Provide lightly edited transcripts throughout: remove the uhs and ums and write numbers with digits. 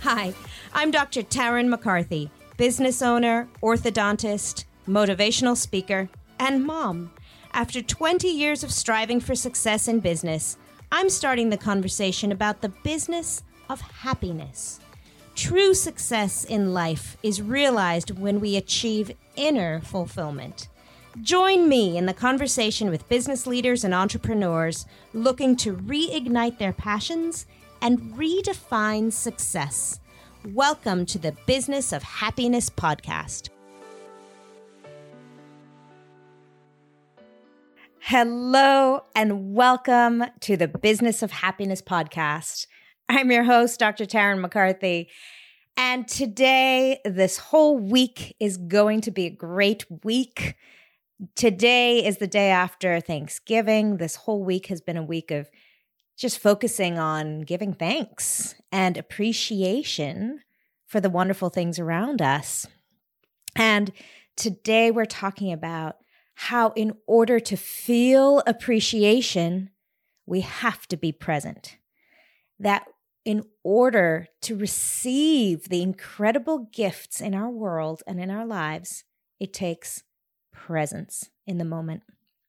Hi, I'm Dr. Taryn McCarthy, business owner, orthodontist, motivational speaker, and mom. After 20 years of striving for success in business, I'm starting the conversation about the business of happiness. True success in life is realized when we achieve inner fulfillment. Join me in the conversation with business leaders and entrepreneurs looking to reignite their passions and redefine success. Welcome to the Business of Happiness podcast. Hello and welcome to the Business of Happiness podcast. I'm your host, Dr. Taryn McCarthy. And today, this whole week is going to be a great week. Today is the day after Thanksgiving. This whole week has been a week of just focusing on giving thanks and appreciation for the wonderful things around us. And today we're talking about how in order to feel appreciation, we have to be present. That in order to receive the incredible gifts in our world and in our lives, it takes presence in the moment.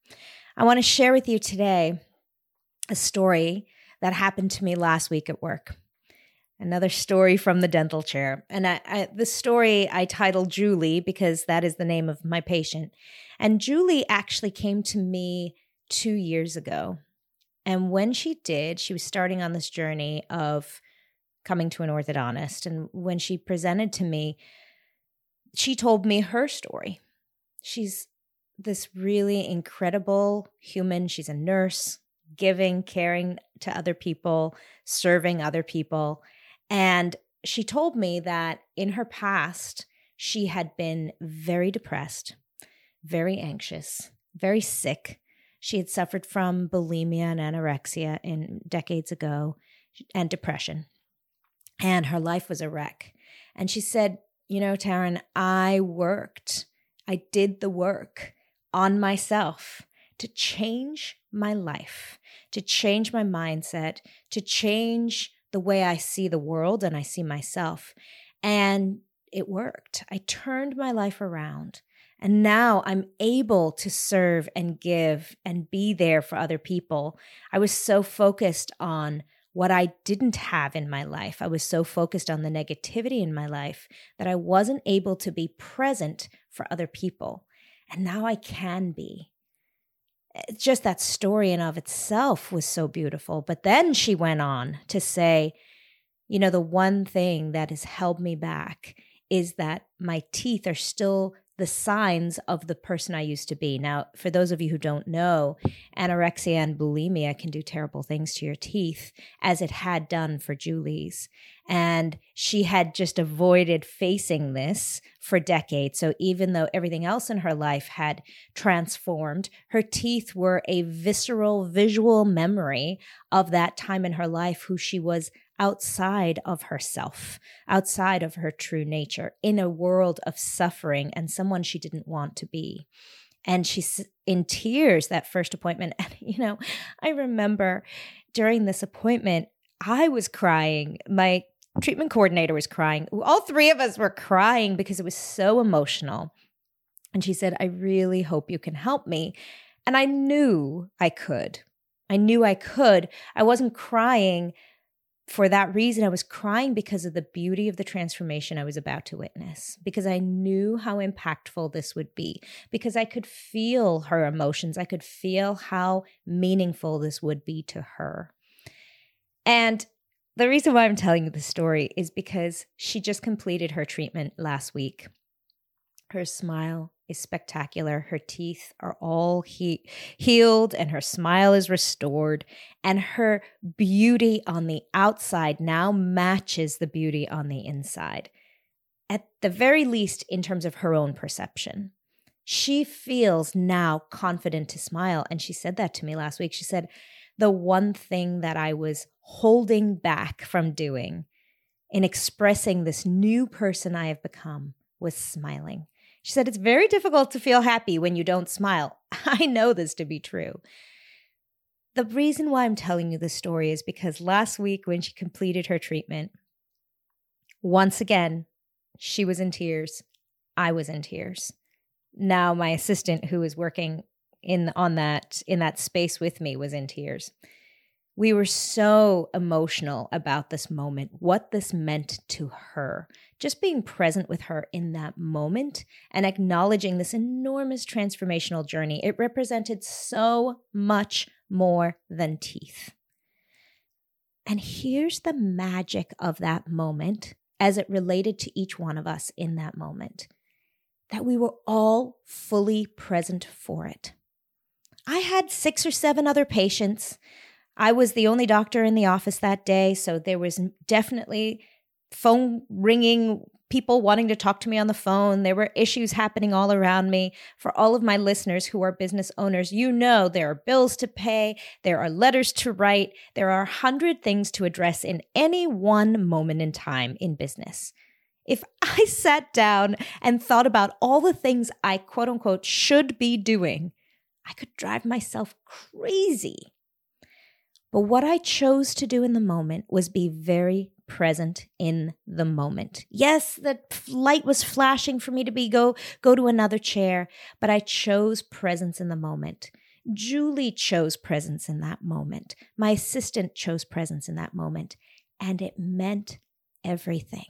I want to share with you today a story that happened to me last week at work. Another story from the dental chair. And the story I titled Julie because that is the name of my patient. And Julie actually came to me 2 years ago. And when she did, she was starting on this journey of coming to an orthodontist. And when she presented to me, she told me her story. She's this really incredible human. She's a nurse, giving, caring to other people, serving other people. And she told me that in her past, she had been very depressed, very anxious, very sick. She had suffered from bulimia and anorexia decades ago and depression. And her life was a wreck. And she said, you know, Taryn, I did the work on myself to change my life, to change my mindset, to change the way I see the world and I see myself. And it worked. I turned my life around. And now I'm able to serve and give and be there for other people. I was so focused on what I didn't have in my life. I was so focused on the negativity in my life that I wasn't able to be present for other people. And now I can be. Just that story in of itself was so beautiful. But then she went on to say, you know, the one thing that has held me back is that my teeth are still the signs of the person I used to be. Now, for those of you who don't know, anorexia and bulimia can do terrible things to your teeth, as it had done for Julie's. And she had just avoided facing this for decades. So even though everything else in her life had transformed, her teeth were a visceral, visual memory of that time in her life who she was outside of herself, outside of her true nature, in a world of suffering and someone she didn't want to be. And she's in tears that first appointment. And, you know, I remember during this appointment, I was crying. My treatment coordinator was crying. All three of us were crying because it was so emotional. And she said, I really hope you can help me. And I knew I could. I wasn't crying for that reason. I was crying because of the beauty of the transformation I was about to witness, because I knew how impactful this would be, because I could feel her emotions. I could feel how meaningful this would be to her. And the reason why I'm telling you the story is because she just completed her treatment last week. Her smile is spectacular. Her teeth are all healed and her smile is restored. And her beauty on the outside now matches the beauty on the inside. At the very least, in terms of her own perception. She feels now confident to smile. And she said that to me last week. She said, the one thing that I was holding back from doing in expressing this new person I have become was smiling. She said, it's very difficult to feel happy when you don't smile. I know this to be true. The reason why I'm telling you this story is because last week when she completed her treatment, Once again, she was in tears. I was in tears. Now my assistant, who was working in that space with me, was in tears. We were so emotional about this moment, what this meant to her. Just being present with her in that moment and acknowledging this enormous transformational journey. It represented so much more than teeth. And here's the magic of that moment as it related to each one of us in that moment, that we were all fully present for it. I had 6 or 7 other patients. I was the only doctor in the office that day, so there was definitely phone ringing, people wanting to talk to me on the phone. There were issues happening all around me. For all of my listeners who are business owners, you know there are bills to pay, there are letters to write, there are 100 things to address in any one moment in time in business. If I sat down and thought about all the things I quote unquote should be doing, I could drive myself crazy. But what I chose to do in the moment was be very present in the moment. Yes, the light was flashing for me to go to another chair, but I chose presence in the moment. Julie chose presence in that moment. My assistant chose presence in that moment, and it meant everything.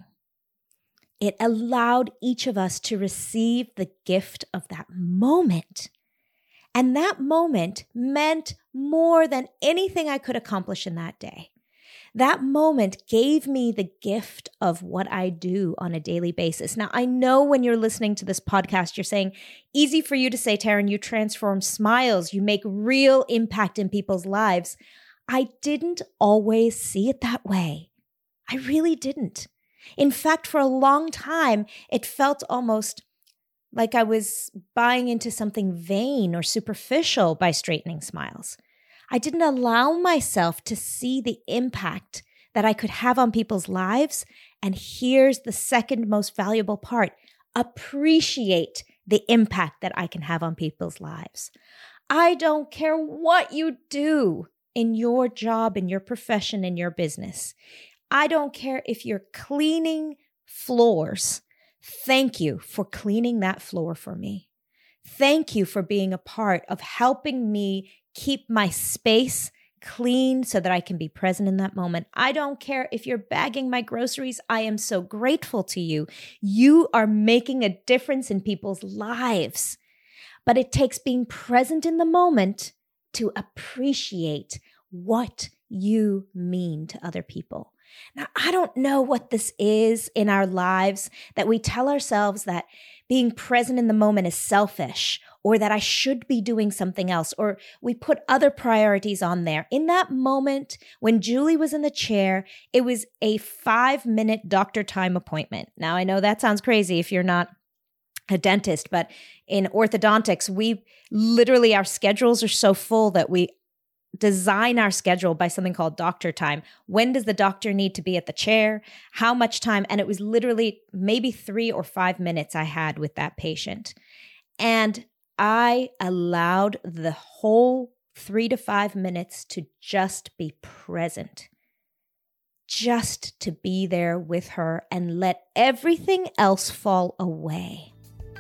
It allowed each of us to receive the gift of that moment. And that moment meant more than anything I could accomplish in that day. That moment gave me the gift of what I do on a daily basis. Now, I know when you're listening to this podcast, you're saying, easy for you to say, Taryn, you transform smiles, you make real impact in people's lives. I didn't always see it that way. I really didn't. In fact, for a long time, it felt almost like I was buying into something vain or superficial by straightening smiles. I didn't allow myself to see the impact that I could have on people's lives. And here's the second most valuable part: appreciate the impact that I can have on people's lives. I don't care what you do in your job, in your profession, in your business. I don't care if you're cleaning floors. Thank you for cleaning that floor for me. Thank you for being a part of helping me keep my space clean so that I can be present in that moment. I don't care if you're bagging my groceries. I am so grateful to you. You are making a difference in people's lives. But it takes being present in the moment to appreciate what you mean to other people. Now, I don't know what this is in our lives that we tell ourselves that being present in the moment is selfish, or that I should be doing something else, or we put other priorities on there. In that moment, when Julie was in the chair, it was a 5-minute doctor time appointment. Now, I know that sounds crazy if you're not a dentist, but in orthodontics, our schedules are so full that we design our schedule by something called doctor time. When does the doctor need to be at the chair? How much time? And it was literally maybe 3 or 5 minutes I had with that patient. And I allowed the whole 3 to 5 minutes to just be present, just to be there with her and let everything else fall away.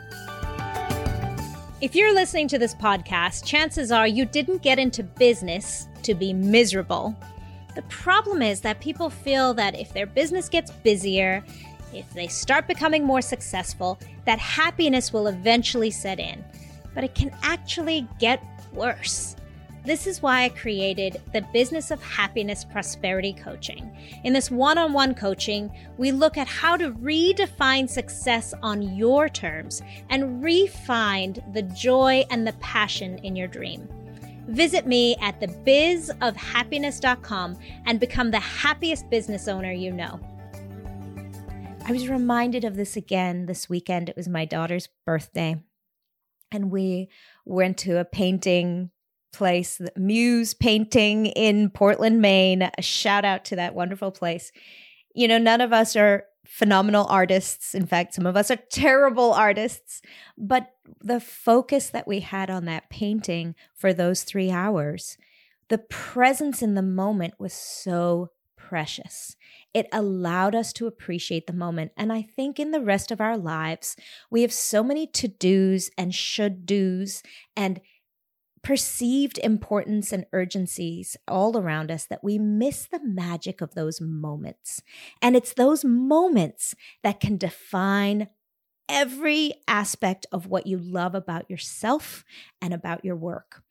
If you're listening to this podcast, chances are you didn't get into business to be miserable. The problem is that people feel that if their business gets busier, if they start becoming more successful, that happiness will eventually set in. But it can actually get worse. This is why I created the Business of Happiness Prosperity Coaching. In this one-on-one coaching, we look at how to redefine success on your terms and re-find the joy and the passion in your dream. Visit me at thebizofhappiness.com and become the happiest business owner you know. I was reminded of this again this weekend. It was my daughter's birthday, and we went to a painting place, the Muse Painting in Portland, Maine. A shout out to that wonderful place. You know, none of us are phenomenal artists. In fact, some of us are terrible artists. But the focus that we had on that painting for those 3 hours, the presence in the moment was so precious. It allowed us to appreciate the moment. And I think in the rest of our lives, we have so many to-dos and should-dos and perceived importance and urgencies all around us that we miss the magic of those moments. And it's those moments that can define every aspect of what you love about yourself and about your work.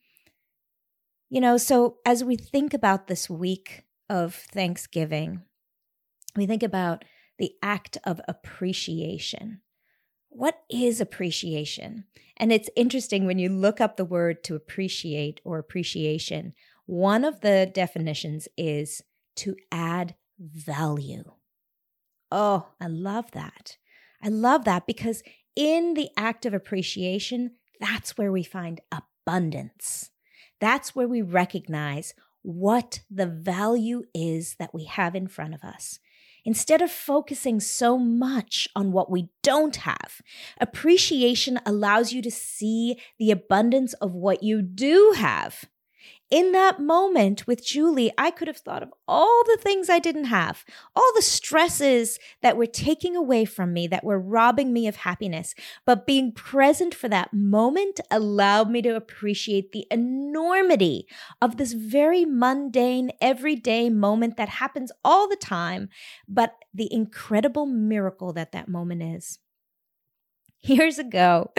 So as we think about this week of Thanksgiving, we think about the act of appreciation. What is appreciation? And it's interesting when you look up the word to appreciate or appreciation, one of the definitions is to add value. Oh, I love that. I love that because in the act of appreciation, that's where we find abundance. That's where we recognize what the value is that we have in front of us. Instead of focusing so much on what we don't have, appreciation allows you to see the abundance of what you do have. In that moment with Julie, I could have thought of all the things I didn't have, all the stresses that were taking away from me, that were robbing me of happiness. But being present for that moment allowed me to appreciate the enormity of this very mundane, everyday moment that happens all the time, but the incredible miracle that that moment is. Years ago,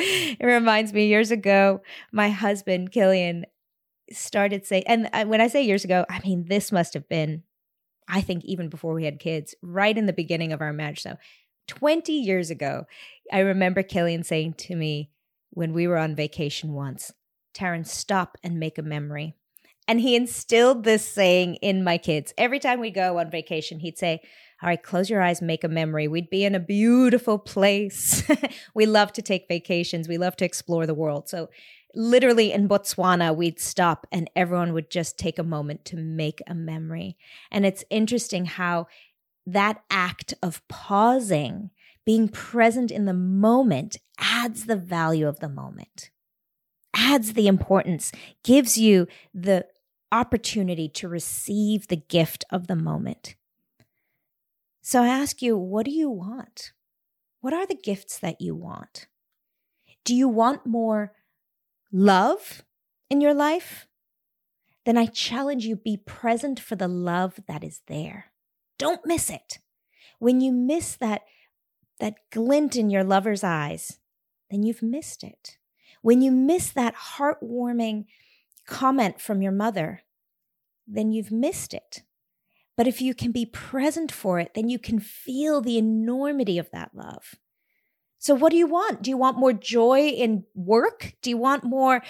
my husband, Killian, started saying, and when I say years ago, I mean, this must have been, I think, even before we had kids, right in the beginning of our marriage. So 20 years ago, I remember Killian saying to me when we were on vacation once, Taryn, stop and make a memory. And he instilled this saying in my kids. Every time we go on vacation, he'd say, all right, close your eyes, make a memory. We'd be in a beautiful place. We love to take vacations. We love to explore the world. So literally in Botswana, we'd stop and everyone would just take a moment to make a memory. And it's interesting how that act of pausing, being present in the moment, adds the value of the moment, adds the importance, gives you the opportunity to receive the gift of the moment. So I ask you, what do you want? What are the gifts that you want? Do you want more love in your life? Then I challenge you, be present for the love that is there. Don't miss it. When you miss that glint in your lover's eyes, then you've missed it. When you miss that heartwarming comment from your mother, then you've missed it. But if you can be present for it, then you can feel the enormity of that love. So what do you want? Do you want more joy in work? Do you want more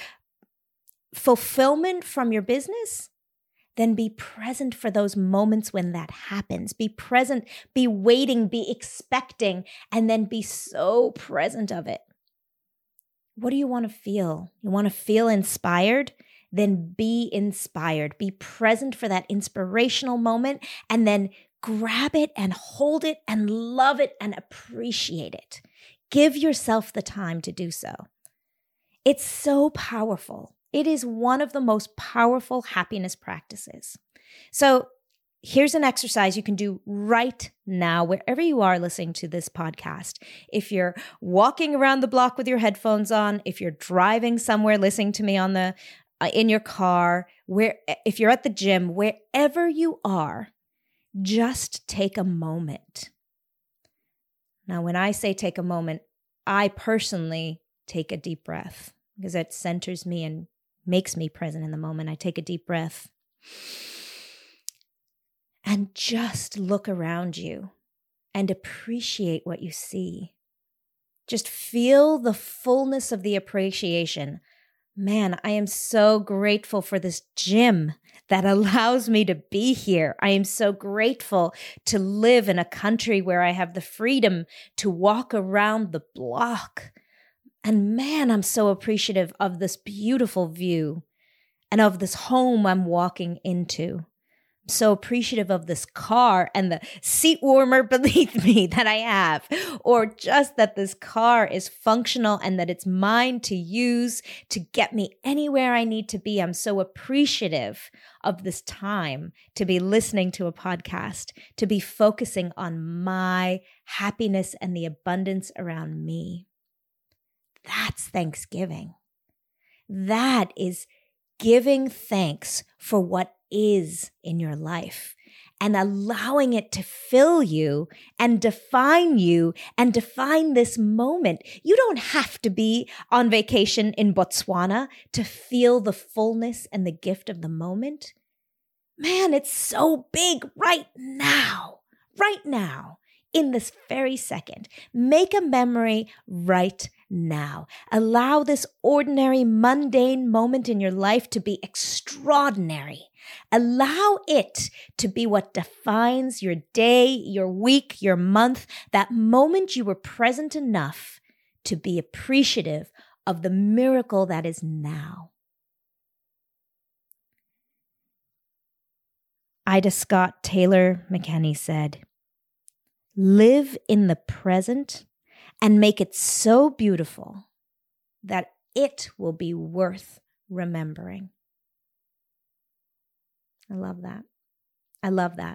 fulfillment from your business? Then be present for those moments when that happens. Be present, be waiting, be expecting, and then be so present of it. What do you want to feel? You want to feel inspired? Then be inspired. Be present for that inspirational moment, and then grab it and hold it and love it and appreciate it. Give yourself the time to do so. It's so powerful. It is one of the most powerful happiness practices. So here's an exercise you can do right now, wherever you are listening to this podcast. If you're walking around the block with your headphones on, if you're driving somewhere listening to me on in your car, if you're at the gym, wherever you are, just take a moment. Now, when I say take a moment, I personally take a deep breath because it centers me and makes me present in the moment. I take a deep breath and just look around you and appreciate what you see. Just feel the fullness of the appreciation. Man, I am so grateful for this gym that allows me to be here. I am so grateful to live in a country where I have the freedom to walk around the block. And man, I'm so appreciative of this beautiful view and of this home I'm walking into. I'm so appreciative of this car and the seat warmer beneath me that I have, or just that this car is functional and that it's mine to use to get me anywhere I need to be. I'm so appreciative of this time to be listening to a podcast, to be focusing on my happiness and the abundance around me. That's Thanksgiving. That is giving thanks for what is in your life and allowing it to fill you and define this moment. You don't have to be on vacation in Botswana to feel the fullness and the gift of the moment. Man, it's so big right now, in this very second. Make a memory right now. Allow this ordinary, mundane moment in your life to be extraordinary. Allow it to be what defines your day, your week, your month, that moment you were present enough to be appreciative of the miracle that is now. Ida Scott Taylor McKenney said, "Live in the present and make it so beautiful that it will be worth remembering." I love that. I love that.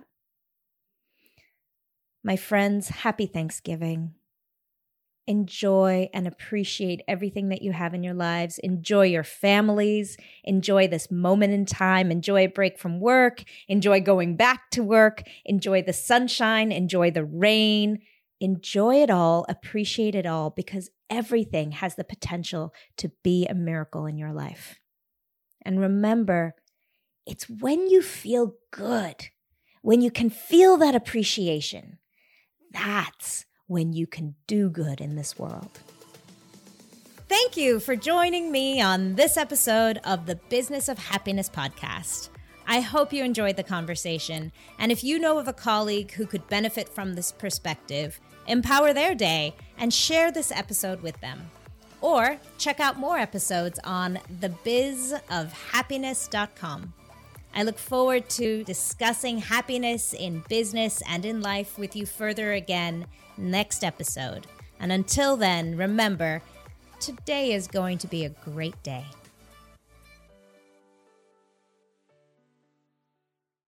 My friends, happy Thanksgiving. Enjoy and appreciate everything that you have in your lives. Enjoy your families. Enjoy this moment in time. Enjoy a break from work. Enjoy going back to work. Enjoy the sunshine. Enjoy the rain. Enjoy it all. Appreciate it all, because everything has the potential to be a miracle in your life. And remember, it's when you feel good, when you can feel that appreciation, that's when you can do good in this world. Thank you for joining me on this episode of the Business of Happiness podcast. I hope you enjoyed the conversation. And if you know of a colleague who could benefit from this perspective, empower their day and share this episode with them. Or check out more episodes on thebizofhappiness.com. I look forward to discussing happiness in business and in life with you further again next episode. And until then, remember, today is going to be a great day.